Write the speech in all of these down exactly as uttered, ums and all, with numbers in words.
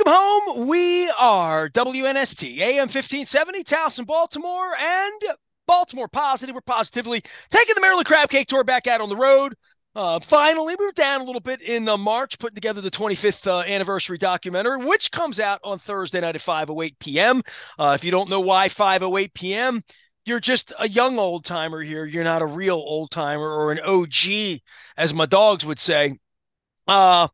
Welcome home. We are W N S T, A M fifteen seventy, Towson, Baltimore, and Baltimore Positive. We're positively taking the Maryland Crab Cake Tour back out on the road. Uh, finally, we were down a little bit in uh, March, putting together the twenty-fifth uh, anniversary documentary, which comes out on Thursday night at five oh eight p.m. Uh, if you don't know why five oh eight p.m., you're just a young old timer here. You're not a real old timer or an O G, as my dogs would say. Uh,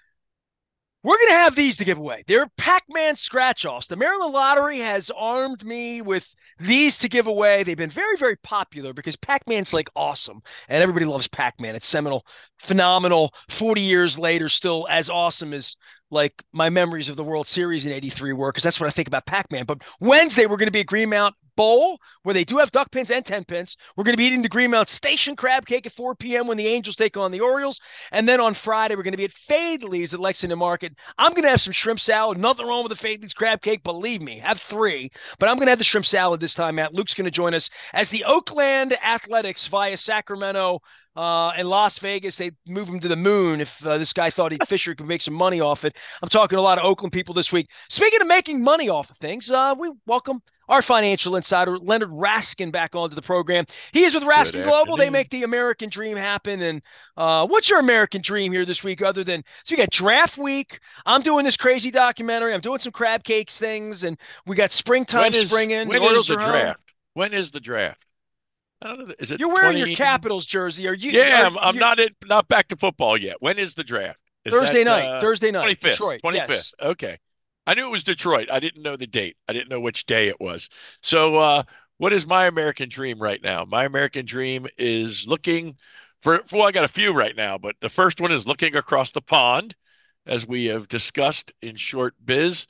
we're going to have these to give away. They're Pac-Man scratch-offs. The Maryland Lottery has armed me with these to give away. They've been very, very popular because Pac-Man's like awesome, and everybody loves Pac-Man. It's seminal, phenomenal. forty years later, still as awesome as like my memories of the World Series in eighty-three were, because that's what I think about Pac-Man. But Wednesday, we're going to be at Greenmount Bowl, where they do have duck pins and ten pins. We're going to be eating the Greenmount Station crab cake at four p.m. when the Angels take on the Orioles. And then on Friday, we're going to be at Fadley's at Lexington Market. I'm going to have some shrimp salad. Nothing wrong with the Fadley's crab cake, believe me. Have three. But I'm going to have the shrimp salad this time, Matt. Luke's going to join us as the Oakland Athletics via Sacramento uh, and Las Vegas. They move him to the moon if uh, this guy thought he, Fisher could make some money off it. I'm talking to a lot of Oakland people this week. Speaking of making money off of things, uh, we welcome our financial insider, Leonard Raskin, back onto the program. He is with Good Raskin Global. They afternoon. make the American dream happen. And uh, what's your American dream here this week other than, so we got draft week. I'm doing this crazy documentary. I'm doing some crab cakes things. And we got springtime When is springing. The when is Orioles the are home. draft? When is the draft? I don't know. Is it You're wearing your twenty? Capitals jersey. Are you, Yeah, are I'm, I'm you, not in, not back to football yet. When is the draft? Is Thursday that night, uh Thursday night, twenty-fifth? Detroit. Yes. twenty-fifth. Okay. I knew it was Detroit. I didn't know the date. I didn't know which day it was. So uh what is my American dream right now? My American dream is looking for, for well, I got a few right now, but the first one is looking across the pond, as we have discussed in short biz.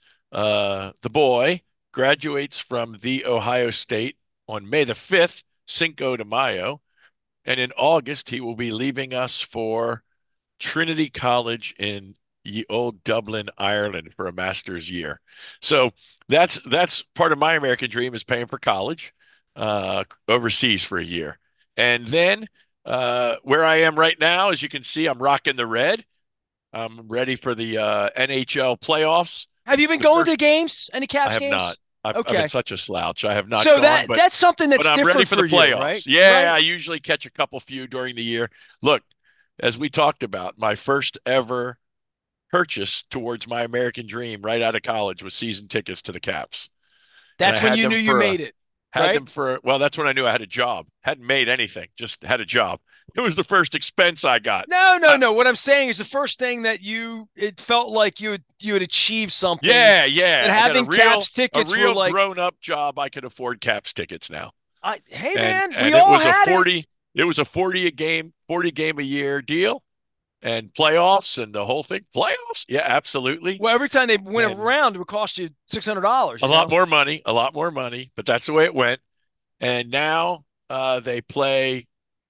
Uh the boy graduates from The Ohio State on May the fifth, Cinco de Mayo. And in August, he will be leaving us for Trinity College in ye old Dublin, Ireland for a master's year. So that's that's part of my American dream, is paying for college uh, overseas for a year. And then uh, where I am right now, as you can see, I'm rocking the red. I'm ready for the uh, N H L playoffs. Have you been The going to first, the games? Any I Caps have not. games? I've, I've been Okay. such a slouch. I have not So gone, that but that's something but that's I'm ready different for the for you, right? playoffs. Yeah, Right? I usually catch a couple few during the year. Look, as we talked about, my first ever purchase towards my American dream right out of college was season tickets to the Caps. And I That's when had you knew them you for a made it, had right? them for well, that's when I knew I had a job. Hadn't made anything, just had a job. It was the first expense I got. No, no, I, no. What I'm saying is the first thing that you it felt like you had, you had achieved something, yeah, that yeah. I got a having real Caps a tickets were real like, grown-up job. I could afford Caps tickets now. I, hey And man, we and it all was a had it. forty it was a forty a game, forty game a year deal, and playoffs and the whole thing. Playoffs? Yeah, absolutely. Well, every time they went And around, it would cost you six hundred dollars. a You lot know, more money, a lot more money, but that's the way it went. And now uh, they play,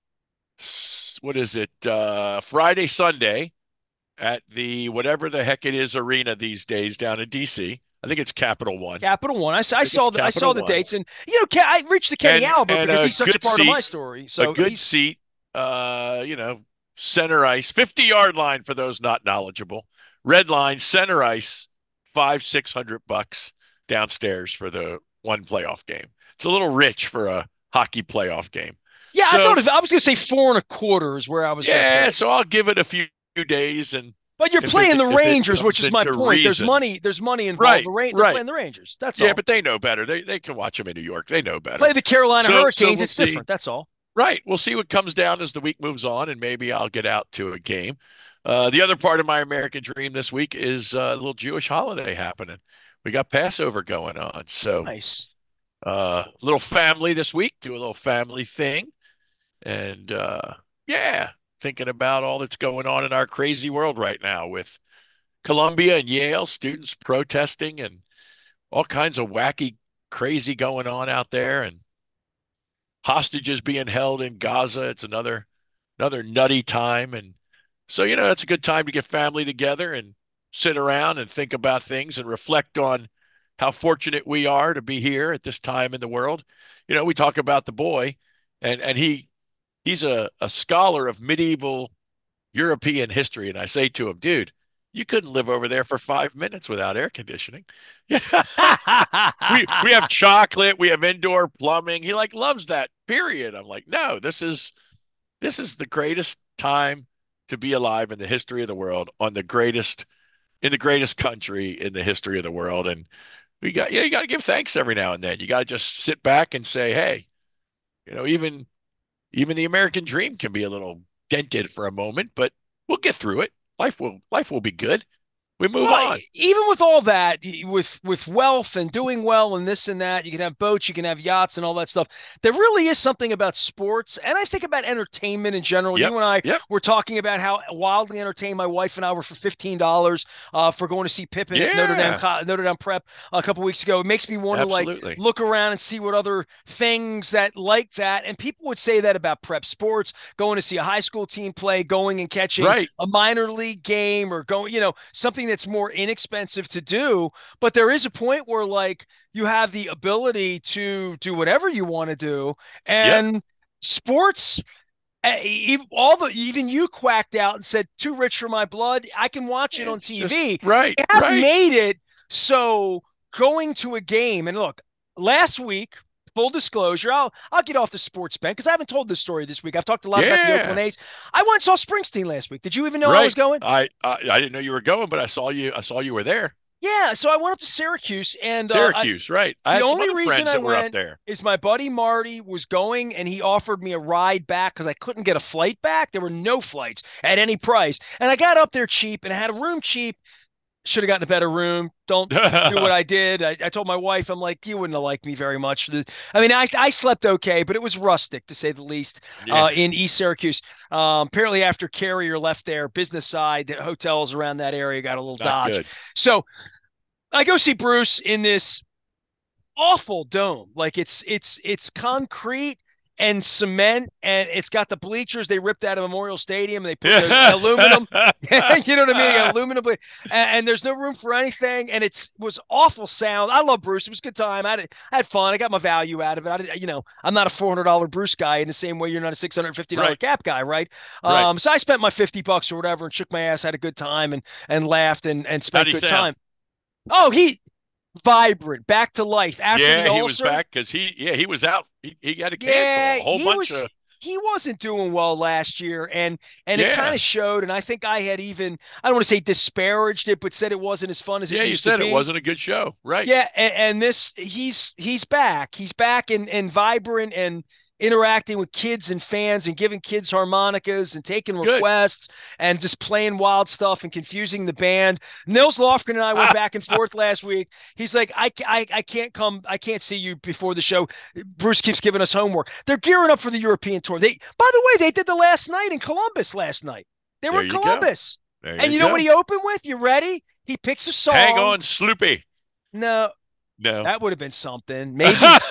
what is it, uh, Friday, Sunday at the whatever the heck it is arena these days down in D C. I think it's Capital One. Capital One. I, I I think it's saw the I saw Capital the One. dates, and you know, I reached to Kenny And Albert and because a he's such a good part of my seat, story. a So good he's seat, uh, you know, center ice, fifty yard line for those not knowledgeable. Red line, center ice, five, six hundred bucks downstairs for the one playoff game. It's a little rich for a hockey playoff game. yeah. I thought So if, I was going to say four and a quarter is where I was going to put yeah, it. so I'll give it a few days, and But you're if it playing the if it Rangers, which comes is my into point. There's reason, money. There's money involved. The right, Ra- they're right, playing the Rangers. That's yeah, all. but they know better. They they can watch them in New York. They know better. Play the Carolina So so Hurricanes. we'll It's see. different. That's all. Right, we'll see what comes down as the week moves on, and maybe I'll get out to a game. Uh, the other part of my American dream this week is uh, a little Jewish holiday happening. We got Passover going on, so Nice. uh, little family this week. Do a little family thing. And uh, yeah, thinking about all that's going on in our crazy world right now with Columbia and Yale students protesting and all kinds of wacky, crazy going on out there, and hostages being held in Gaza. It's another another nutty time. And so, you know, it's a good time to get family together and sit around and think about things and reflect on how fortunate we are to be here at this time in the world. You know, we talk about the boy, and and he he's a, a scholar of medieval European history. And I say to him, dude, You couldn't live over there for five minutes without air conditioning. Yeah. We we have chocolate, we have indoor plumbing. He like loves that, period. I'm like, no, this is this is the greatest time to be alive in the history of the world, on the greatest in the greatest country in the history of the world. And we got yeah, you got to give thanks every now and then. You got to just sit back and say, hey, you know, even even the American dream can be a little dented for a moment, but we'll get through it. Life will life will be good. We move Well, on. e- even with all that, y- with with wealth and doing well and this and that, you can have boats, you can have yachts and all that stuff. There really is something about sports, and I think about entertainment in general. Yep. You and I Yep. were talking about how wildly entertained my wife and I were for fifteen dollars uh, for going to see Pippen at Notre Dame Yeah. Co- Notre Dame Prep a couple weeks ago. It makes me want to like Absolutely. look around and see what other things that like that. And people would say that about prep sports, going to see a high school team play, going and catching Right. a minor league game, or going, you know, something that's more inexpensive to do. But there is a point where like you have the ability to do whatever you want to do. Yep. And sports, eh, all the even you quacked out and said too rich for my blood. I can watch it on It's just T V. right. They have Right. made it so going to a game, and look, last week, full disclosure, I'll I'll get off the sports bent because I haven't told this story this week. I've talked a lot about the Oakland Yeah. A's. I went and saw Springsteen last week. Did you even know I was Right. going? I, I I didn't know you were going, but I saw you. I saw you were there. Yeah, so I went up to Syracuse, and uh, I, Syracuse. Right. I the had some only other reason friends I that were up went there. is my buddy Marty was going, and he offered me a ride back because I couldn't get a flight back. There were no flights at any price, and I got up there cheap and I had a room cheap. Should have gotten a better room. Don't do what I did. I, I told my wife, I'm like, you wouldn't have liked me very much. I mean, I, I slept okay, but it was rustic to say the least Yeah. uh, in East Syracuse. Um, apparently, after Carrier left there, business side, the hotels around that area got a little Not dodge. good. So I go see Bruce in this awful dome. Like it's it's it's concrete and cement, and it's got the bleachers they ripped out of Memorial Stadium, and they put the Yeah. aluminum. You know what I mean? They got aluminum, and, and there's no room for anything, and it's it was awful sound. I love Bruce. It was a good time. I had, I had fun. I got my value out of it. I did, you know, I'm not a four hundred dollar Bruce guy in the same way you're not a six hundred fifty dollar Right. cap guy, right? Right. Um, so I spent my fifty bucks or whatever and shook my ass, had a good time, and and laughed and and How'd spent he good time. sound? Oh, he vibrant, back to life after the Yeah, he was ulcer. back because he yeah, he was out. He, he had to cancel Yeah, a whole he bunch was of he wasn't doing well last year, and and it kind yeah. of showed. And I think I had even I don't want to say disparaged it, but said it wasn't as fun as it Yeah, you used to said it be. wasn't a good show. Right. Yeah, and, and this he's he's back. He's back and and vibrant and interacting with kids and fans and giving kids harmonicas and taking Good. requests and just playing wild stuff and confusing the band. Nils Lofgren and I went back and forth last week. He's like, I, I, I can't come, I can't see you before the show. Bruce keeps giving us homework. They're gearing up for the European tour. They, by the way, they did the last night in Columbus last night. They were There in you go. Columbus. There And you you know what go. he opened with? You ready? He picks a Hang song. on, Sloopy. No, No. that would have been something. Maybe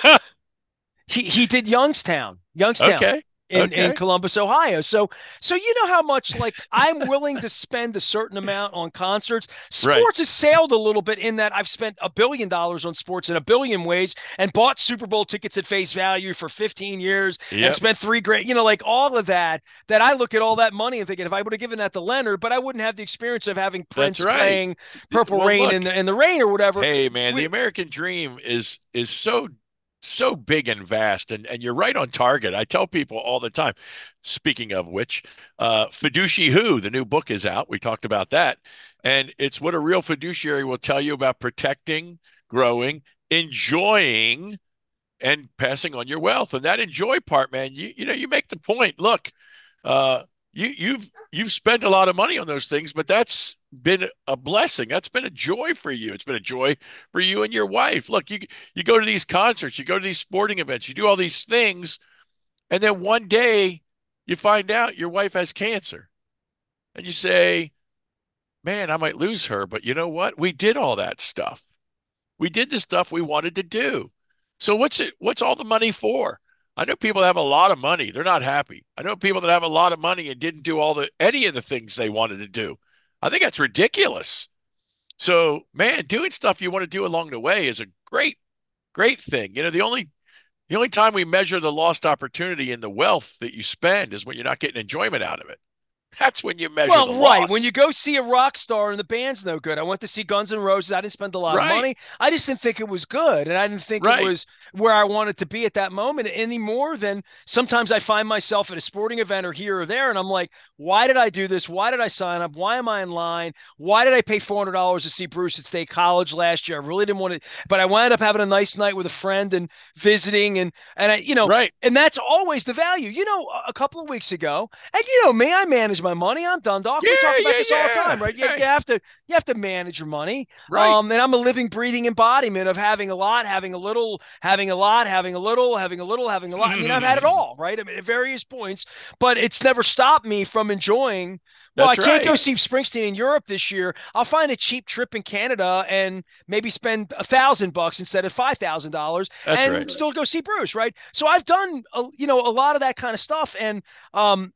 he he did Youngstown, Youngstown Okay. in in Okay. Columbus, Ohio. So so you know how much like I'm willing to spend a certain amount on concerts. Right. Sports has sailed a little bit in that I've spent a billion dollars on sports in a billion ways and bought Super Bowl tickets at face value for fifteen years and Yep. spent three grand, you know, like all of that. That I look at all that money and thinking if I would have given that to Leonard, but I wouldn't have the experience of having That's Prince right. playing Purple Well, Rain in look, the in the rain or whatever. hey man, the We, American dream is is so so big and vast, and and you're right on target. I tell people all the time. Speaking of which, uh, Fiduci Who, the new book is out. We talked about that, and it's what a real fiduciary will tell you about protecting, growing, enjoying, and passing on your wealth. And that enjoy part, man, you you know, you make the point. Look, uh, you you've you've spent a lot of money on those things, but that's been a blessing. That's been a joy for you. It's been a joy for you and your wife. Look, you you go to these concerts, you go to these sporting events, you do all these things, and then one day you find out your wife has cancer, and you say, "Man, I might lose her, but you know what? We did all that stuff. We did the stuff we wanted to do. So what's it? What's all the money for? I know people that have a lot of money. They're not happy. I know people that have a lot of money and didn't do all the any of the things they wanted to do. I think that's ridiculous. So, man, doing stuff you want to do along the way is a great, great thing. You know, the only the only time we measure the lost opportunity in the wealth that you spend is when you're not getting enjoyment out of it. That's when you measure the Well, right. When loss. you go see a rock star and the band's no good. I went to see Guns N' Roses. I didn't spend a lot of Right. money. I just didn't think it was good. And I didn't think it Right. was where I wanted to be at that moment any more than sometimes I find myself at a sporting event or here or there. And I'm like, why did I do this? Why did I sign up? Why am I in line? Why did I pay four hundred dollars to see Bruce at State College last year? I really didn't want to, but I wound up having a nice night with a friend and visiting. And, and I, you know, Right. and that's always the value. You know, a couple of weeks ago, and you know me, I manage my money. I'm Dundalk. We Yeah, talk about yeah, this all the yeah. time, right? You, you Hey, have to you have to manage your money. right. Um, and I'm a living, breathing embodiment of having a lot, having a little, having a lot, having a little, having a little, having a lot. I mean, I've had it all, right? I mean, at various points, but it's never stopped me from enjoying. Well, I That's can't go right. see Springsteen in Europe this year. I'll find a cheap trip in Canada and maybe spend a thousand bucks instead of five thousand dollars, That's and right. still go see Bruce, right? So I've done, a, you know, a lot of that kind of stuff, and um,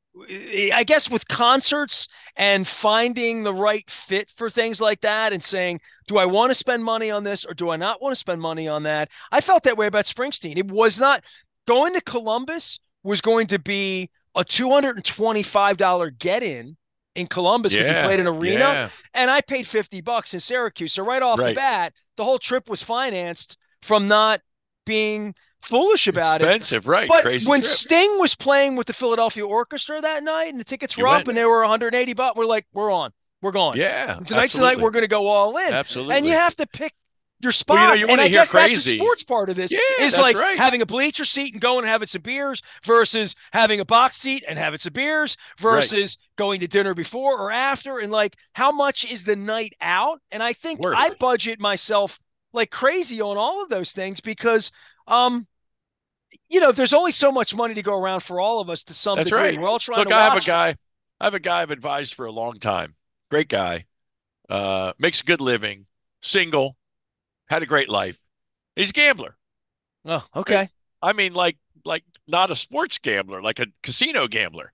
I guess with concerts and finding the right fit for things like that and saying, do I want to spend money on this or do I not want to spend money on that? I felt that way about Springsteen. It was not going to Columbus was going to be a two hundred twenty-five dollars get in in Columbus because he Yeah. played an arena Yeah. and I paid fifty bucks in Syracuse. So right off the Right. bat, the whole trip was financed from not being foolish about it. Expensive. Right. But Crazy when trip. Sting was playing with the Philadelphia Orchestra that night and the tickets You were up went. and they were one hundred eighty bucks, we're like, we're on. We're going. Yeah. Tonight's the night Absolutely. we're going to go all in. And you Absolutely. have to pick your Well, you know, spots. you And want to I hear guess that's the crazy. sports part of this Yeah, is that's like right. having a bleacher seat and going and having some beers versus having a box seat and having some beers Right. versus going to dinner before or after. And like, how much is the night out? And I think I Worth. budget myself like crazy on all of those things because, um, you know, there's only so much money to go around for all of us to some That's degree. right. We're all trying to Look, I have a watch it. guy. I have a guy I've advised for a long time. Great guy. Uh, makes a good living. Single. Had a great life. He's a gambler. Oh, Right? okay. I mean, like, like not a sports gambler, like a casino gambler.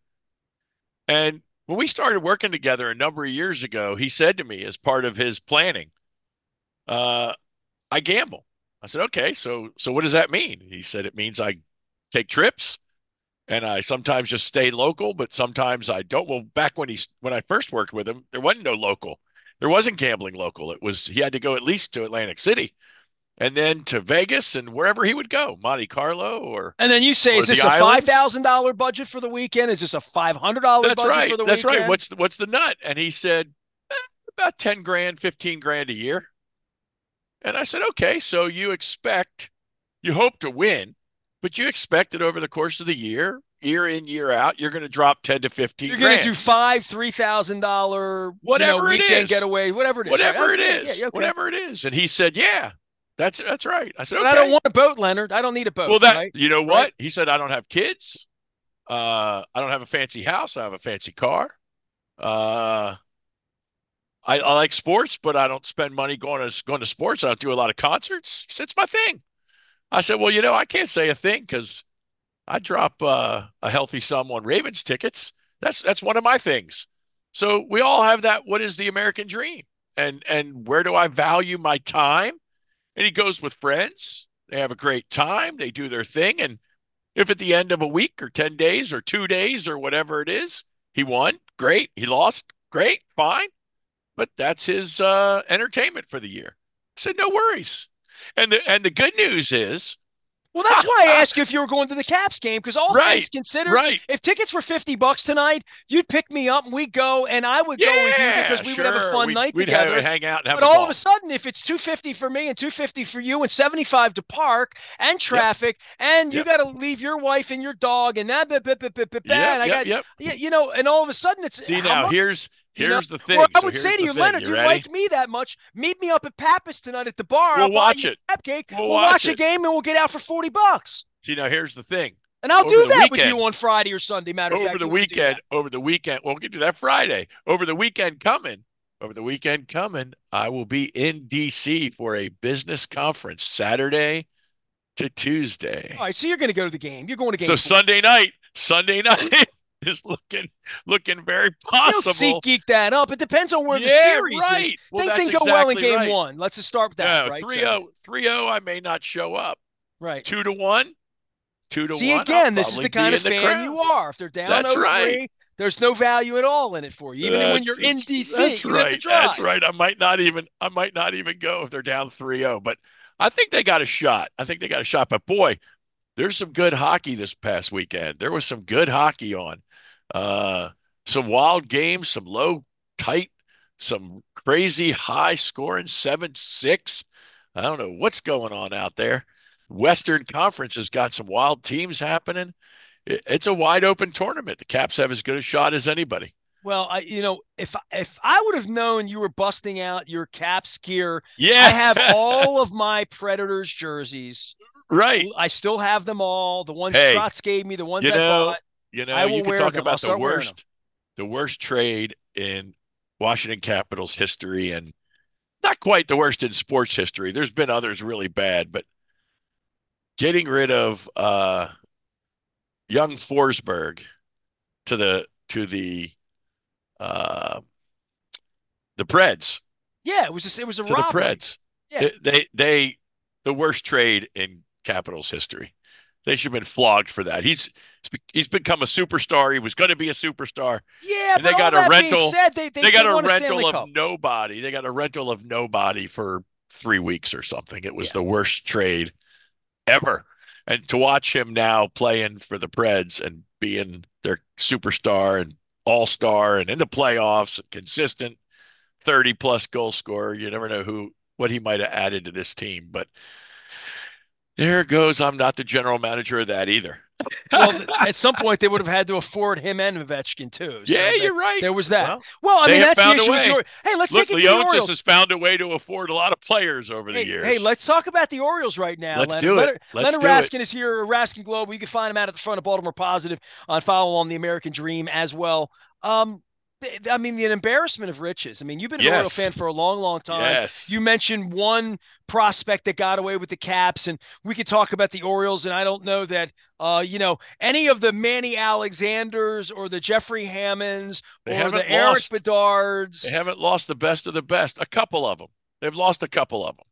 And when we started working together a number of years ago, he said to me as part of his planning, uh, I gamble. I said, okay, so so what does that mean? He said it means I take trips and I sometimes just stay local, but sometimes I don't. Well, back when he when I first worked with him, there wasn't no local. There wasn't gambling local. It was he had to go at least to Atlantic City and then to Vegas and wherever he would go, Monte Carlo or And then you say, or is the this a five islands. thousand dollar budget for the weekend? Is this a five hundred dollar That's budget right. for the That's right. weekend? What's the, what's the nut? And he said eh, about ten grand, fifteen grand a year. And I said, okay, so you expect, you hope to win, but you expect that over the course of the year, year in, year out, you're going to drop ten to fifteen You're gonna grand, do five, three thousand dollar, you know, whatever it weekend is, getaway, whatever it is, right? whatever it Okay, yeah, is, yeah, okay. whatever it is. And he said, yeah, that's, that's right. I said, But I don't okay. want a boat, Leonard. I don't need a boat, Well, that, right? you know Right. what? He said, I don't have kids. Uh, I don't have a fancy house. I have a fancy car. Uh, I, I like sports, but I don't spend money going to going to sports. I don't do a lot of concerts. He said, it's my thing. I said, well, you know, I can't say a thing because I drop uh, a healthy sum on Ravens tickets. That's that's one of my things. So we all have that. What is the American dream? And and where do I value my time? And he goes with friends. They have a great time. They do their thing. And if at the end of a week or ten days or two days or whatever it is, he won, great. He lost, great, fine. But that's his uh, entertainment for the year. I said, no worries. And the and the good news is, Well, that's why I asked you if you were going to the Caps game, because all things right, considered, right. if tickets were fifty bucks tonight, you'd pick me up and we'd go, and I would go with you Yeah, because we would have a sure. fun We'd night we'd have, together. hang out and have But a all of a ball. sudden, if it's two fifty for me and two fifty for you and seventy-five to park and Yep, traffic, and you yep, got to leave your wife and your dog and that, blah, blah, blah, blah, blah, blah, yep, and I yep, got, yep. yeah, you know, and all of a sudden it's See how now, much, here's you know? here's the Or thing. I So would say here's to the you, thing. Leonard, You you ready? like me that much. Meet me up at Pappas tonight at the bar. I'll We'll buy watch you it. a crab cake. We'll We'll watch watch a it. game and we'll get out for forty bucks. See now, here's the thing. And I'll Over do the that with you weekend, on Friday or Sunday. Matter of over fact, the you want to do weekend, that? over the weekend. We'll get to that Friday. Over the weekend coming, over the weekend coming, I will be in D C for a business conference Saturday to All Tuesday. right, so you're going to go to the game. You're going to So game four. Sunday night, Sunday night is looking looking very You'll see possible. geek that up. It depends on where the Yeah, series is. right. Well, Things that's didn't go well in exactly game right. one. Let's just start with that, No, right? three So, zero, three zero. I may not show up. right. Two to one, two to See, one, I'll again, this is probably the be kind of in the fan you crowd. are. If they're down That's oh right. three, there's no value at all in it for you. Even when That's you're in that's D C, that's you have to right. That's drive. right. I might not even I might not even go if they're down three oh, but I think they got a shot. I think they got a shot. But boy, there's some good hockey this past weekend. There was some good hockey on. Uh, some wild games, some low, tight, some crazy high scoring seven six. I don't know what's going on out there. Western Conference has got some wild teams happening. It- It's a wide open tournament. The Caps have as good a shot as anybody. Well, I you know if if I would have known you were busting out your Caps gear, I Yeah, have all of my Predators jerseys. right. I still have them all. The ones Hey, Trotz gave me, the ones you I know, bought. you know, I you will could wear talk them. I'll about the start wearing them. worst, the worst trade in Washington Capitals history, and not quite the worst in sports history. There's been others really bad, but getting rid of uh, young Forsberg to the to the uh, the Preds Yeah, it was just it was a to the robbery. Preds. Yeah, It, they they the worst trade in Capitals history. They should have been flogged for that. He's he's become a superstar. He was going to be a superstar, yeah. and But they all got a that being rental. said, they they They got they a won a Stanley rental of Cup. nobody. They got a rental of nobody for three weeks or something. It was Yeah. the worst trade ever. And to watch him now playing for the Preds and being their superstar and all star and in the playoffs, consistent thirty plus goal scorer, you never know who what he might have added to this team. But there goes, I'm not the general manager of that either. Well, at some point they would have had to afford him and Ovechkin too. Yeah, So that you're right. there was that. Well, Well, I they mean have that's the found a issue with the way. Or- Hey, let's Look, take it to the Leonsis has Orioles. found a way to afford a lot of players over the Hey, hey, years. let's talk about the Orioles right now, Let's Leonard. do it. Leonard, Let's Leonard do it. Raskin is here, Raskin Globe. You can find him out at the front of Baltimore Positive on Follow on the American Dream as well. Um, I mean, the embarrassment of riches. I mean, you've been an Oriole Yes. fan for a long, long time. Yes. You mentioned one prospect that got away with the Caps, and we could talk about the Orioles. And I don't know that, uh, you know, any of the Manny Alexanders or the Jeffrey Hammonds They or haven't the Eric lost. They Bedards. haven't lost the best of the best. A couple of them. They've lost a couple of them.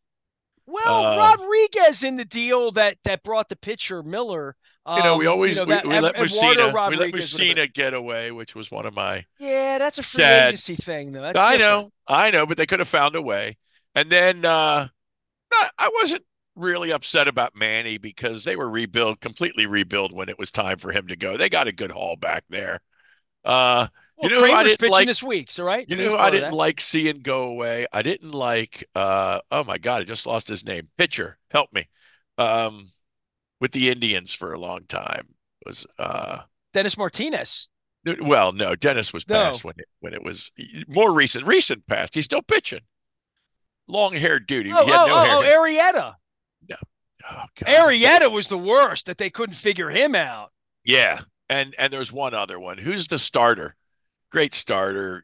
Well, Uh, Rodriguez in the deal that that brought the pitcher Miller. you know, we Um, you always know we, that we let Eduardo Mussina we let Rodriguez would have been. Mussina get away, which was one of my Yeah, that's a free sad. agency thing, though. That's I different. know, I know, but they could have found a way. And then uh, I I wasn't really upset about Manny because they were rebuild, completely rebuild when it was time for him to go. They got a good haul back there. Uh, you Well, know who I Kramer's didn't pitching like? this week, so right. I You mean, know he's who I part of didn't that. like seeing go away? I didn't like uh oh my God, I just lost his name. Pitcher, help me. Um with the Indians for a long time was uh Dennis Martinez. well, no, Dennis was No. past when it when it was more recent, recent past. He's still pitching. Long-haired dude. Oh, He had oh, no oh, hair. oh, Arietta. No. Oh God. They, Arietta was the worst that they couldn't figure him out. yeah. And and there's one other one. Who's the starter? Great starter.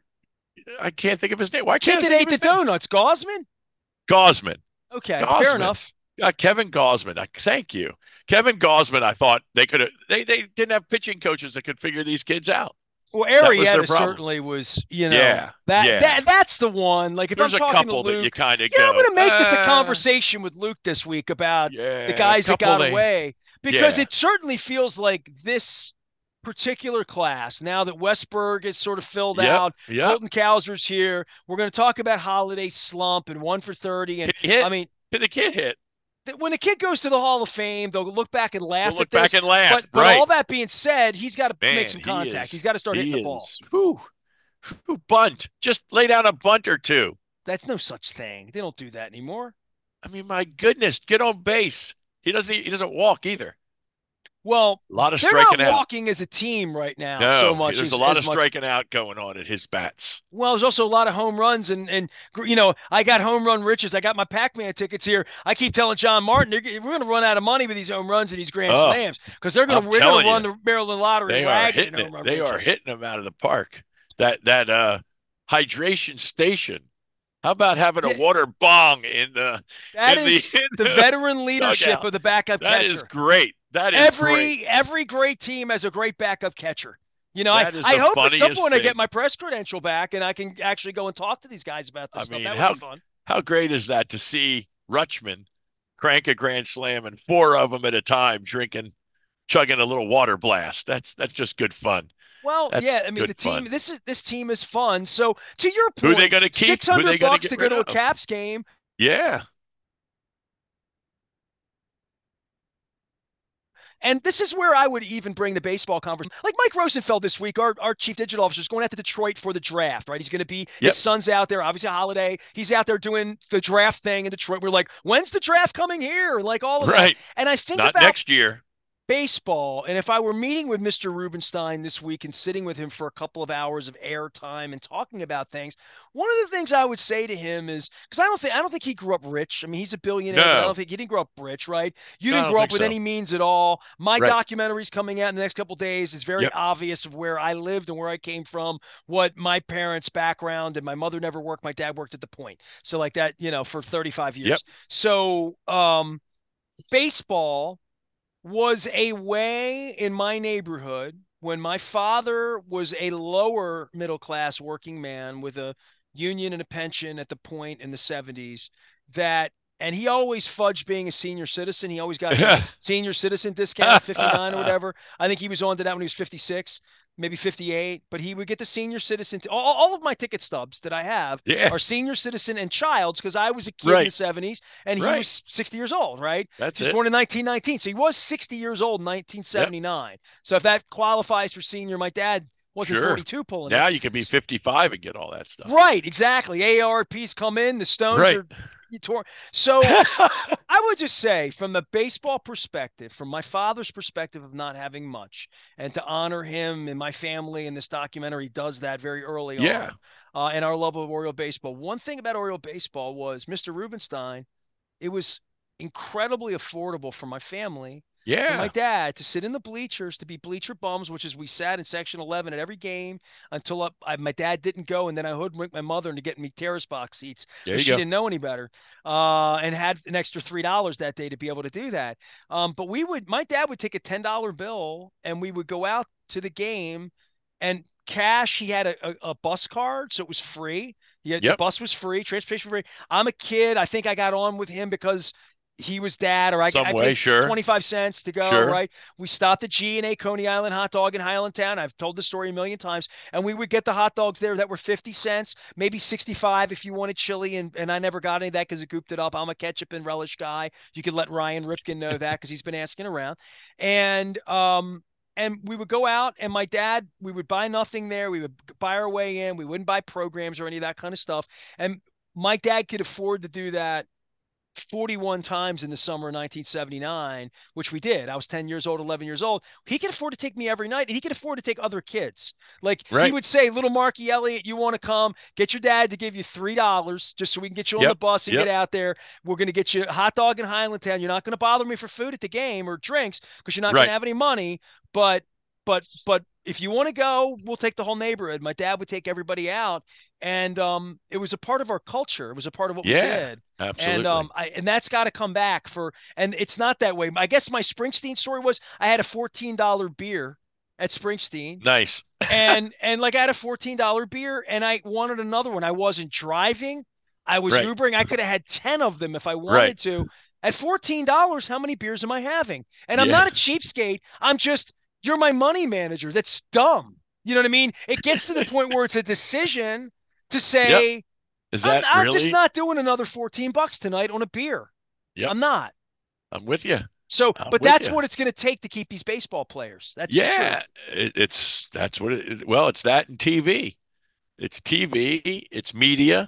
I can't think of his name. Why can't Kid I that think of ate the his name? donuts, Gosman. Gosman. Okay, fair Gosman. enough. Uh, Kevin Gosman. I, thank you. Kevin Gosman, I thought they could have they they didn't have pitching coaches that could figure these kids out. Well, That was their Arietta problem. certainly was, you know, Yeah. that Yeah. that that's the one. Like if I'm There's a talking to couple that you Luke, kind of yeah, I'm go, going to make this a uh, conversation with Luke this week about the yeah, a guys that couple got they, away because yeah. it certainly feels like this particular class, now that Westberg is sort of filled Yep. out, Yep. Colton Cowser's here. We're going to talk about Holiday slump and one for thirty. And Kid hit. I mean, Did the kid hit? when a kid goes to the Hall of Fame, they'll look back and They'll laugh at look this. back and laugh. But but Right. all that being said, he's got to make Man, some he contact. He's is, got to start hitting he the ball. is, whew, whew, bunt. Just lay down a bunt or two. That's no such thing. They don't do that anymore. I mean, my goodness, get on base. He doesn't, he doesn't walk either. Well, A lot of they're not striking out. walking as a team right now so No, much there's a as, lot as of much. striking out going on at his bats. Well, there's also a lot of home runs and and you know I got home run riches. I got my Pac-Man tickets here. I keep telling John Martin we're going to run out of money with these home runs and these grand Oh, slams because they're going I'm to we're going telling to run you, the Maryland Lottery they are ragged in hitting it. home run They are riches. hitting them out of the park. That that uh hydration station. How about having a Yeah, water bong in the that in the is in the the veteran leadership dugout? of the backup That is catcher. great. That is great. Every every great team has a great backup catcher. You know, I, That is I the hope at some funniest point I get thing. my press credential back and I can actually go and talk to these guys about this I stuff. mean, That would be how fun. how great is that to see Rutschman crank a grand slam and four of them at a time drinking, chugging a little water blast? That's that's just good fun. Well, That's yeah, I mean the good team. fun. This is this team is fun. So to your Who are they point, going to keep? six Who are they hundred going to bucks get to go rid to a of? Caps game. Yeah. And this is where I would even bring the baseball conversation. Like Mike Rosenfeld this week, our, our chief digital officer, is going out to Detroit for the draft, right? He's going to be, his Yep. son's out there, obviously a holiday. He's out there doing the draft thing in Detroit. We're like, when's the draft coming here? And like all of that. Right. And I think Not about next year. baseball. And if I were meeting with Mister Rubenstein this week and sitting with him for a couple of hours of air time and talking about things, one of the things I would say to him is because I don't think I don't think he grew up rich. I mean, he's a billionaire, but I don't No. think he didn't grow up rich, right? You No, I didn't don't grow up think with so. any means at all. My Right. documentary's coming out in the next couple of days. It's very Yep. obvious of where I lived and where I came from, what my parents' background, and my mother never worked. My dad worked at the point. So like that, you know, for thirty-five Yep. years. So um baseball was a way in my neighborhood when my father was a lower middle class working man with a union and a pension at the point in the seventies that and he always fudged being a senior citizen. He always got the senior citizen discount at fifty-nine or whatever. I think he was on to that when he was fifty-six, maybe fifty-eight, but he would get the senior citizen. T- all, all of my ticket stubs that I have Yeah. are senior citizen and childs because I was a kid in the Right. seventies and he Right. was sixty years old, right? That's He was it. born in nineteen nineteen. So he was sixty years old in Yep. nineteen seventy-nine. So if that qualifies for senior, my dad wasn't Sure. forty-two pulling it. Now you can be fifty-five and get all that stuff. Right, exactly. A A R Ps come in, the Stones Right. are torn. So I would just say, from the baseball perspective, from my father's perspective of not having much, and to honor him and my family, and this documentary does that very early Yeah. on, uh, and our love of Oriole baseball. One thing about Oriole baseball was Mister Rubenstein, it was incredibly affordable for my family, for my Yeah. dad to sit in the bleachers, to be bleacher bums, which is we sat in section eleven at every game until I, I, my dad didn't go, and then I hoodwinked my mother into getting me terrace box seats There because you she go. didn't know any better, uh, and had an extra three dollars that day to be able to do that. Um, but we would, my dad would take a ten dollar bill, and we would go out to the game, and cash. He had a, a, a bus card, so it was free. Yeah, the Yep. bus was free, transportation free. I'm a kid. I think I got on with him because he was dad, or I, Some I way. paid Sure. twenty-five cents to go, Sure. right? We stopped at G and A Coney Island hot dog in Highlandtown. I've told the story a million times. And we would get the hot dogs there that were fifty cents, maybe sixty-five if you wanted chili. And, and I never got any of that because it gooped it up. I'm a ketchup and relish guy. You could let Ryan Ripken know that because he's been asking around. And, um, and we would go out, and my dad, we would buy nothing there. We would buy our way in. We wouldn't buy programs or any of that kind of stuff. And my dad could afford to do that forty-one times in the summer of nineteen seventy-nine, which we did. I was ten years old, eleven years old. He could afford to take me every night, and he could afford to take other kids. Like he Right. would say, little Marky Elliott, you want to come? Get your dad to give you three dollars just so we can get you on the Yep. bus and get Yep. out there. We're going to get you a hot dog in Highlandtown. You're not going to bother me for food at the game or drinks because you're not going to Right. have any money. But, but, but if you want to go, we'll take the whole neighborhood. My dad would take everybody out, and um, it was a part of our culture. It was a part of what we Yeah. did. And Absolutely. um, I and that's got to come back for. And it's not that way. I guess my Springsteen story was I had a fourteen dollar beer at Springsteen, Nice. and and like I had a fourteen dollar beer, and I wanted another one. I wasn't driving. I was Right. Ubering. I could have had ten of them if I Right. wanted to. At fourteen dollars, how many beers am I having? And I'm Yeah. not a cheapskate. I'm just you're my money manager. That's dumb. You know what I mean? It gets to the point where it's a decision to Yep. say Is I'm that I'm just really? not doing another fourteen bucks tonight on a beer. Yep. I'm not. I'm with you. So, I'm but with that's you. what it's going to take to keep these baseball players. That's the Yeah. truth. It, it's that's what it is. Well, it's that and T V. It's T V, it's media,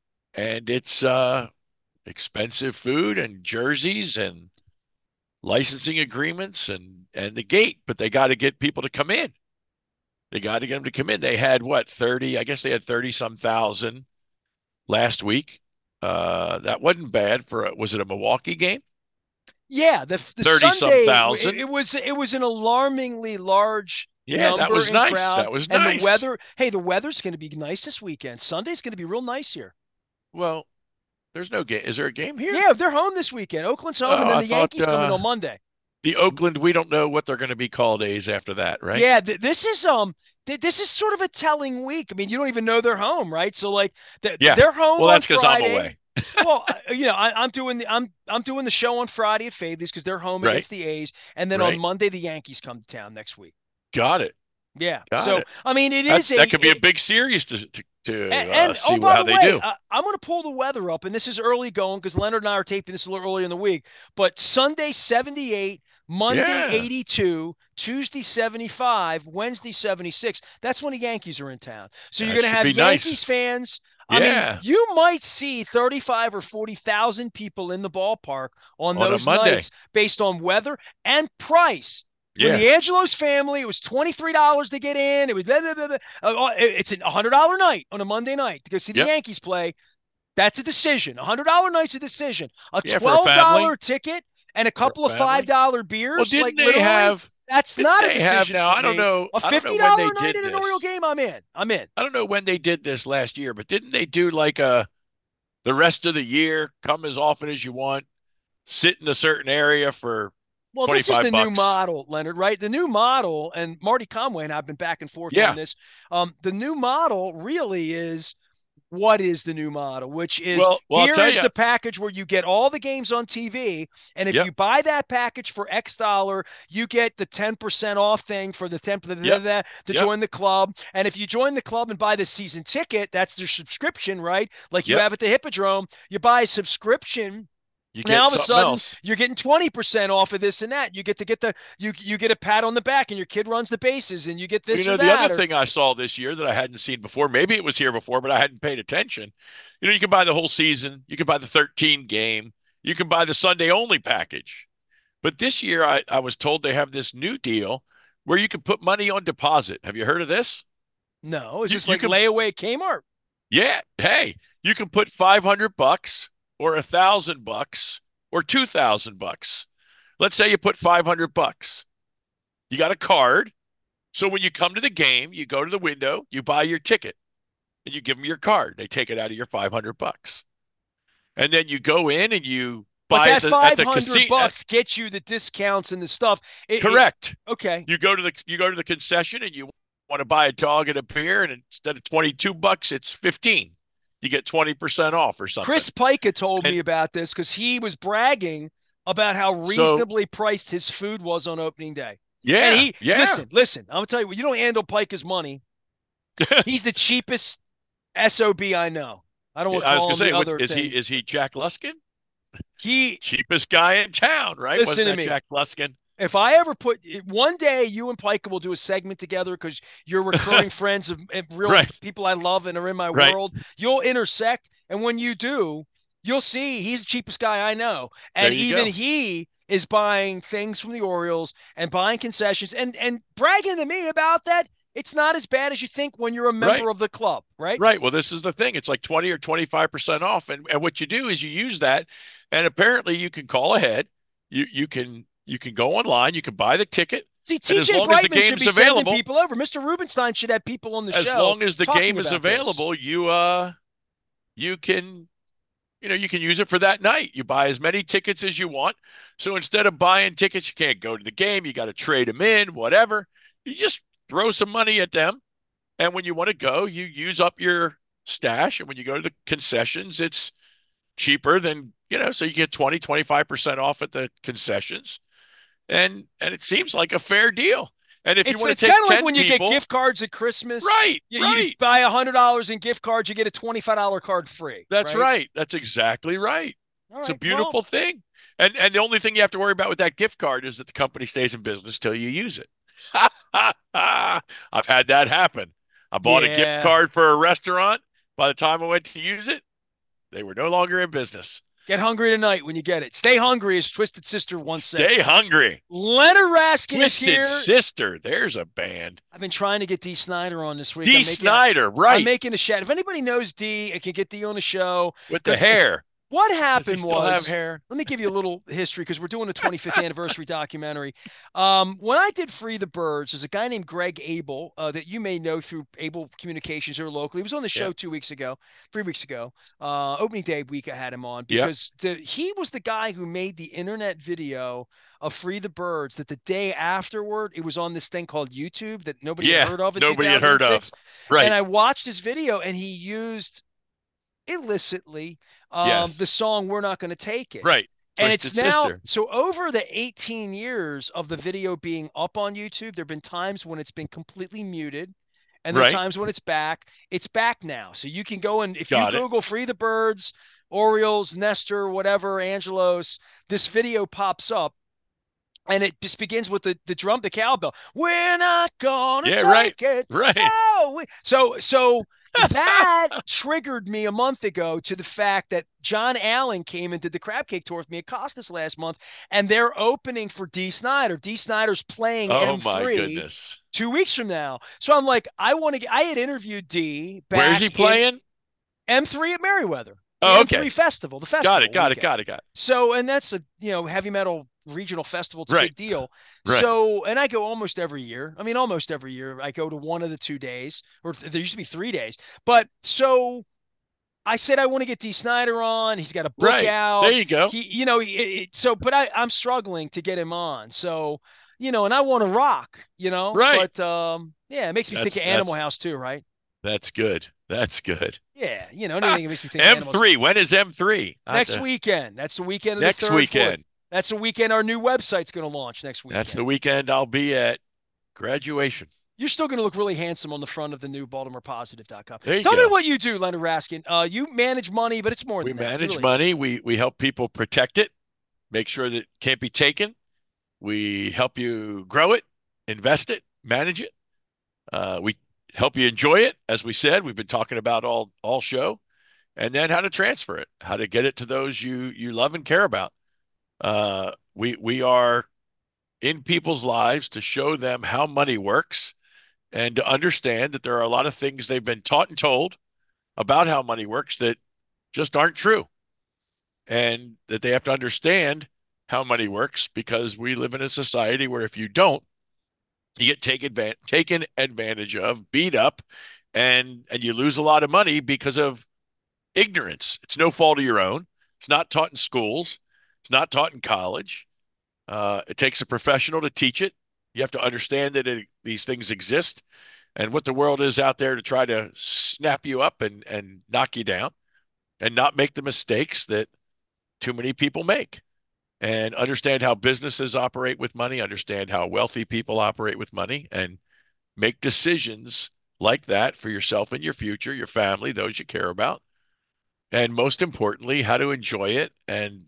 and it's uh expensive food and jerseys and licensing agreements and and the gate, but they got to get people to come in. They got to get them to come in. They had what, thirty, I guess they had thirty some thousand last week. Uh, that wasn't bad for a, was it a Milwaukee game? Yeah, the the thirty some Sunday it, thousand. it was it was an alarmingly large Yeah, that number was in nice. crowd, That was and the nice. weather. Hey, the weather's going to be nice this weekend. Sunday's going to be real nice here. Well, there's no game. Is there a game here? Yeah, they're home this weekend. Oakland's home, and Oh, then I the thought Yankees come in uh, on Monday. the Oakland, we don't know what they're going to be called days after that, right? Yeah, th- this is um th- this is sort of a telling week. I mean, you don't even know they're home, right? So like th- Yeah. they're home Well, on that's because I'm Friday. away. Well, I- you know, I, I'm doing the I'm I'm doing the show on Friday at Fadley's because they're home Right. against the A's, and then on Right. Monday the Yankees come to town next week. Got it. Yeah. Got So it. I mean, it is That's a that could be a it, big series to to, and, to uh, and oh, see by how the they way, do. I, I'm going to pull the weather up, and this is early going because Leonard and I are taping this a little earlier in the week. But Sunday seventy-eight, Monday Yeah, eighty-two, Tuesday seventy-five, Wednesday seventy-six. That's when the Yankees are in town. So you're that going to should have be Yankees nice. fans. I mean, Yeah, you might see thirty-five or forty thousand people in the ballpark on on a those Monday. nights based on weather and price. When Yeah, the Angelos family, it was twenty-three dollars to get in. It was blah, blah, blah, blah. Uh, it's a one hundred dollars night on a Monday night to go see the yep, Yankees play. That's a decision. A one hundred dollars night's a decision. A yeah, for a twelve dollars family, ticket and a for a couple of family. five dollars Well, beers, like didn't they literally, have? that's Didn't not a they have decision now? for I don't me. know. A I don't know when they fifty dollars night did at an Oriole this. game, I'm in. I'm in. I don't know when they did this last year, but didn't they do like a the rest of the year, come as often as you want, sit in a certain area for Well, this is twenty-five the new bucks? model, Leonard, right? The new model, and Marty Conway and I've been back and forth on Yeah. this. Um, the new model really is what is the new model, which is Well, well, I'll here tell is you. the package where you get all the games on T V. And if you Yep. buy that package for X dollar, you get the ten percent off thing for the ten Yep. to Yep. join the club. And if you join the club and buy the season ticket, that's their subscription, right? Like you Yep. have at the Hippodrome, you buy a subscription. You Now get all of a something sudden else. you're getting twenty percent off of this and that. You get to get the you you get a pat on the back and your kid runs the bases and you get Well, you this or know, the other that or thing I saw this year that I hadn't seen before, maybe it was here before, but I hadn't paid attention. You know, you can buy the whole season, you can buy the thirteen game, you can buy the Sunday only package. But this year, I, I was told they have this new deal where you can put money on deposit. Have you heard of this? no, it's You, just you like can, layaway at Kmart. yeah, hey, you can put five hundred bucks or a thousand bucks or two thousand bucks. Let's say you put five hundred bucks. You got a card. So when you come to the game, you go to the window, you buy your ticket, and you give them your card. They take it out of your five hundred bucks. And then you go in and you But buy at that the at five the hundred casino. bucks gets you the discounts and the stuff. It, it, Correct. okay. You go to the you go to the concession and you want to buy a dog and a beer, and instead of twenty-two bucks, it's fifteen. You get twenty percent off or something. Chris Pica told And me about this because he was bragging about how so reasonably priced his food was on opening day. And yeah, he, yeah. listen, listen, I'm gonna tell you what, you don't handle Pica's money. He's the cheapest S O B I know. I don't want to I was call gonna him say, the what other is he thing. is he Jack Luskin? He, Cheapest guy in town, right? listen Wasn't to that me. Jack Luskin? If I ever put one day, you and Pica will do a segment together because you're recurring friends of, of real Right, people I love and are in my right. world. You'll intersect, and when you do, you'll see he's the cheapest guy I know, There and you even go. he is buying things from the Orioles and buying concessions and and bragging to me about that. It's not as bad as you think when you're a Right. member of the club, right? Right. Well, this is the thing. It's like twenty or twenty-five percent off. And, and what you do is you use that. And apparently you can call ahead. You you can you can go online, you can buy the ticket. See, And as T J long as the Brightman should game's be sending available, people over. Mister Rubenstein should have people on the as show long as the talking game is about this. available, you uh you can you know, you can use it for that night. You buy as many tickets as you want. So instead of buying tickets, you can't go to the game, you got to trade them in, whatever. You just throw some money at them. And when you want to go, you use up your stash. And when you go to the concessions, it's cheaper than, you know, so you get twenty, twenty-five percent off at the concessions. And and it seems like a fair deal. And if you It's want it's to kind take of like ten when you get people, gift cards at Christmas. right, You, you right. buy a hundred dollars in gift cards, you get a twenty-five dollar card free, That's right? right. That's exactly right. All It's a right. Well, beautiful thing. And and the only thing you have to worry about with that gift card is that the company stays in business till you use it. I've had that happen. I bought a gift yeah. card for a restaurant. By the time I went to use it, they were no longer in business. Get hungry tonight when you get it. Stay hungry, as Twisted Sister once said. Stay hungry. Leonard Raskin is Twisted here. Sister. There's a band. I've been trying to get D. Snyder on this week. D. I'm making a, Snyder, I'm right. making a chat. If anybody knows D, I can get D on the show. With the Because it's hair. what Does he happened still have was, hair? let me give you a little history because we're doing a twenty-fifth anniversary documentary. Um, when I did Free the Birds, there's a guy named Greg Abel uh, that you may know through Abel Communications here locally. He was on the Yeah. show two weeks ago, three weeks ago. Uh, opening day week, I had him on Yep. because the, he was the guy who made the internet video of Free the Birds that the day afterward, it was on this thing called YouTube that nobody had Yeah. heard of in Nobody had heard of. two thousand six. And Right. I watched his video and he used illicitly um, Yes. the song "We're Not Going to Take It." Right. And it's Twisted now, Sister. so over the eighteen years of the video being up on YouTube, there have been times when it's been completely muted, and there are Right. times when it's back. It's back now. So you can go and if you Got it. Google Free the Birds, Orioles, Nestor, whatever, Angelos, this video pops up and it just begins with the, the drum, the cowbell. We're not gonna Yeah, right. take it. Right. No. We... So so that triggered me a month ago to the fact that John Allen came and did the crab cake tour with me at Costas last month, and they're opening for Dee Snider. Dee Snider's playing Oh my M three goodness. two weeks from now. So I'm like, I want to get. I had interviewed Dee Where is he back in playing? M three at Merriweather, the Oh, M three okay. festival, the Got it. festival Got it. weekend. Got it. Got it. So, and that's a, you know, heavy metal regional festival. It's a Right. big deal. Right. So, and I go almost every year. I mean, almost every year I go to one of the two days, or there used to be three days. But so I said I want to get Dee Snider on. He's got a book Right. There out. you go. He, you know, it, it, so, but I, I'm struggling to get him on. So, you know, and I want to rock, you know, Right. but um, yeah, it makes me think That's of Animal that's House too, right? that's good. That's good. Yeah, you know, Ah, anything that makes me think of Animal House. M three. When is M three? Next weekend. That's the weekend of the Next third, fourth. weekend. That's the weekend our new website's going to launch next That's weekend. the weekend I'll be at graduation. You're still going to look really handsome on the front of the new Baltimore Positive dot com. There you Tell me go. what you do, Leonard Raskin. Uh, you manage money, but it's more We than that. You manage really do. money. We we help people protect it, make sure that it can't be taken. We help you grow it, invest it, manage it. Uh, we help you enjoy it, as we said. We've been talking about all all show, and then how to transfer it, how to get it to those you you love and care about. Uh, we we are in people's lives to show them how money works and to understand that there are a lot of things they've been taught and told about how money works that just aren't true, and that they have to understand how money works because we live in a society where if you don't, you get taken advantage, taken advantage of, beat up, and and you lose a lot of money because of ignorance. It's no fault of your own. It's not taught in schools. It's not taught in college. Uh, it takes a professional to teach it. You have to understand that it, these things exist and what the world is out there to try to snap you up and and knock you down and not make the mistakes that too many people make, and understand how businesses operate with money, understand how wealthy people operate with money, and make decisions like that for yourself and your future, your family, those you care about. And most importantly, how to enjoy it and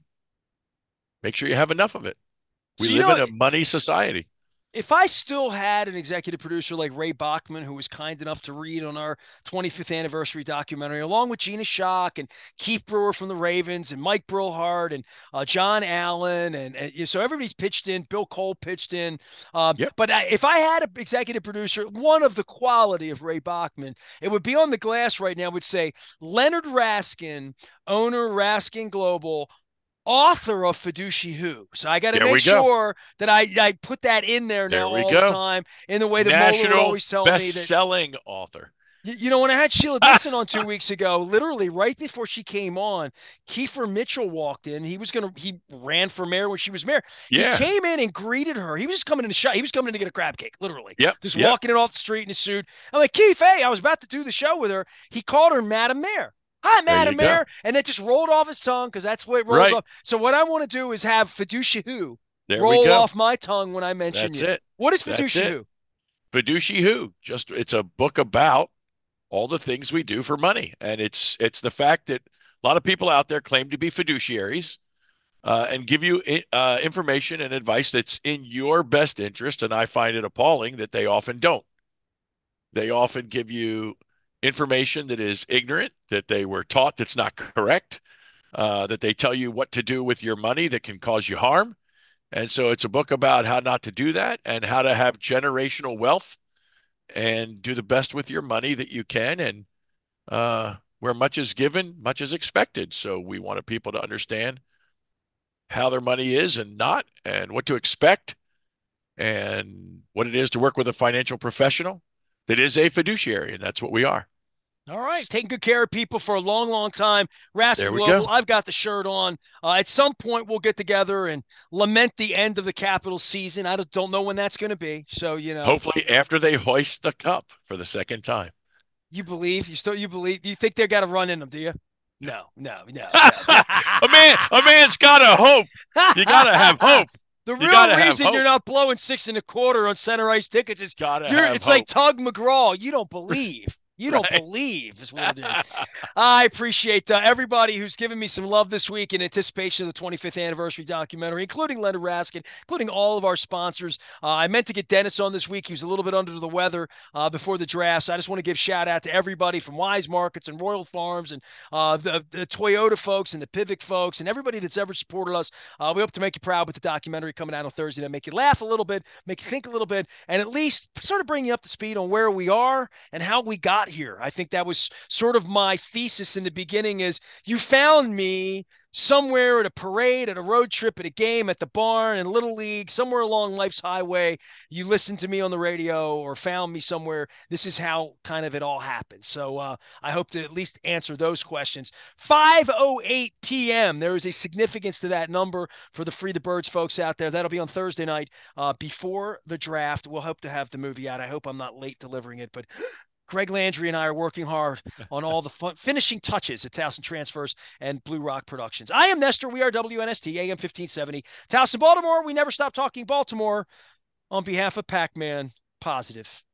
make sure you have enough of it. We So, you live know, in a money society. if I still had an executive producer like Ray Bachman, who was kind enough to read on our twenty-fifth anniversary documentary, along with Gina Shock and Keith Brewer from the Ravens and Mike Brillhart and uh, John Allen, and, and so everybody's pitched in. Bill Cole pitched in. Um, Yep. but I, if I had an executive producer, one of the quality of Ray Bachman, it would be on the glass right now. Would say Leonard Raskin, owner Raskin Global, author of Fiducia Who. So I got to There we make go. sure that I, I put that in there There now we all the go. time in the way that Moeller would National always tell me that, best-selling author. you, you know, when I had Sheila Dixon on two weeks ago, literally right before she came on, Kiefer Mitchell walked in. He was going to, he ran for mayor when she was mayor. He Yeah. came in and greeted her. He was just coming in to shot. He was coming in to get a crab cake, literally. Yep. Just Yep. walking in off the street in a suit. I'm like, Keith, hey, I was about to do the show with her. He called her Madam Mayor. Hi, There Madam you go. Mayor. And that just rolled off his tongue because that's what it rolls Right. off. So what I want to do is have Fiducia Who There we roll go. off my tongue when I mention That's you. it. What is That's Fiducia it. Who? Fiducia Who. Just it's a book about all the things we do for money, and it's it's the fact that a lot of people out there claim to be fiduciaries uh, and give you uh, information and advice that's in your best interest, and I find it appalling that they often don't. They often give you information that is ignorant, that they were taught that's not correct, uh, that they tell you what to do with your money that can cause you harm. And so it's a book about how not to do that and how to have generational wealth and do the best with your money that you can. And uh, where much is given, much is expected. So we wanted people to understand how their money is and not, and what to expect, and what it is to work with a financial professional that is a fiduciary. And that's what we are. All right, taking good care of people for a long, long time. Raskin There we Global, go. I've got the shirt on. Uh, at some point, we'll get together and lament the end of the Capitals season. I just don't know when that's going to be. So, you know, Hopefully after they hoist the cup for the second time. you believe, you still, you believe, you think they've got a run in them, do you? no, no, no, no. a man, a man's got to hope. You got to have hope. The You got real to have reason hope. you're not blowing six and a quarter on center ice tickets is Got to you're. have It's like hope. Tug McGraw. You don't believe. You don't Right. believe is what it is. I appreciate uh, everybody who's given me some love this week in anticipation of the twenty-fifth anniversary documentary, including Leonard Raskin, including all of our sponsors. Uh, I meant to get Dennis on this week. He was a little bit under the weather uh, before the draft. So I just want to give shout out to everybody from Wise Markets and Royal Farms and uh, the, the Toyota folks and the Pivot folks and everybody that's ever supported us. Uh, we hope to make you proud with the documentary coming out on Thursday to make you laugh a little bit, make you think a little bit, and at least sort of bring you up to speed on where we are and how we got here. I think that was sort of my thesis in the beginning is you found me somewhere at a parade, at a road trip, at a game, at the barn, in Little League, somewhere along life's highway. You listened to me on the radio or found me somewhere. This is how kind of it all happened. So uh, I hope to at least answer those questions. five oh eight p.m. There is a significance to that number for the Free the Birds folks out there. That'll be on Thursday night uh, before the draft. We'll hope to have the movie out. I hope I'm not late delivering it, but Greg Landry and I are working hard on all the fun, finishing touches at Towson Transfers and Blue Rock Productions. I am Nestor. We are W N S T, A M fifteen seventy. Towson, Baltimore. We never stop talking Baltimore. On behalf of Pac-Man, positive.